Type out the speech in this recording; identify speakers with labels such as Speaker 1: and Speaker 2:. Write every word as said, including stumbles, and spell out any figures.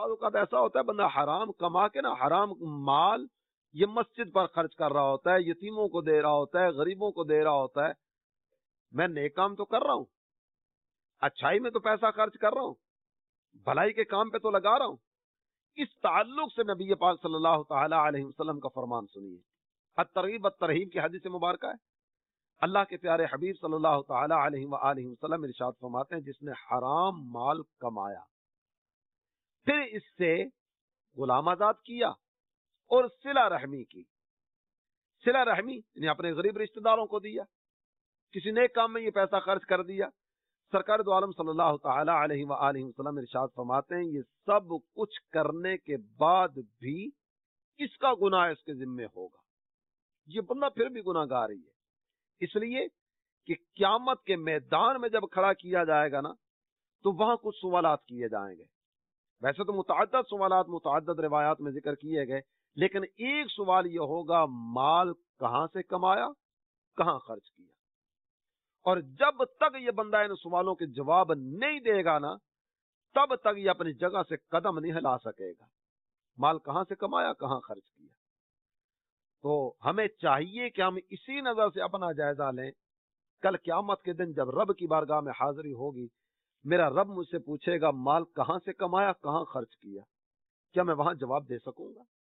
Speaker 1: بعض اوقات ایسا ہوتا ہے بندہ حرام کما کے نا حرام مال یہ مسجد پر خرچ کر رہا ہوتا ہے، یتیموں کو دے رہا ہوتا ہے، غریبوں کو دے رہا ہوتا ہے. میں نیک کام تو کر رہا ہوں، اچھائی میں تو پیسہ خرچ کر رہا ہوں، بھلائی کے کام پہ تو لگا رہا ہوں. اس تعلق سے نبی پاک صلی اللہ تعالی علیہ وسلم کا فرمان سنیے. الترغیب الترہیب کی حدیث مبارکہ ہے. اللہ کے پیارے حبیب صلی اللہ تعالی علیہ وآلہ وسلم ارشاد فرماتے ہیں جس نے حرام مال کمایا پھر اس سے غلام آزاد کیا اور صلہ رحمی کی. صلہ رحمی یعنی اپنے غریب رشتہ داروں کو دیا، کسی نیک کام میں یہ پیسہ خرچ کر دیا. سرکار دو عالم صلی اللہ تعالی علیہ وآلہ وسلم ارشاد فرماتے ہیں یہ سب کچھ کرنے کے بعد بھی اس کا گناہ اس کے ذمے ہوگا. یہ بندہ پھر بھی گناہ گار ہی ہے. اس لیے کہ قیامت کے میدان میں جب کھڑا کیا جائے گا نا تو وہاں کچھ سوالات کیے جائیں گے. ویسے تو متعدد سوالات متعدد روایات میں ذکر کیے گئے، لیکن ایک سوال یہ ہوگا مال کہاں سے کمایا، کہاں خرچ کیا. اور جب تک یہ بندہ ان سوالوں کے جواب نہیں دے گا نا تب تک یہ اپنی جگہ سے قدم نہیں ہلا سکے گا. مال کہاں سے کمایا، کہاں خرچ کیا. تو ہمیں چاہیے کہ ہم اسی نظر سے اپنا جائزہ لیں. کل قیامت کے دن جب رب کی بارگاہ میں حاضری ہوگی، میرا رب مجھ سے پوچھے گا مال کہاں سے کمایا، کہاں خرچ کیا، کیا میں وہاں جواب دے سکوں گا؟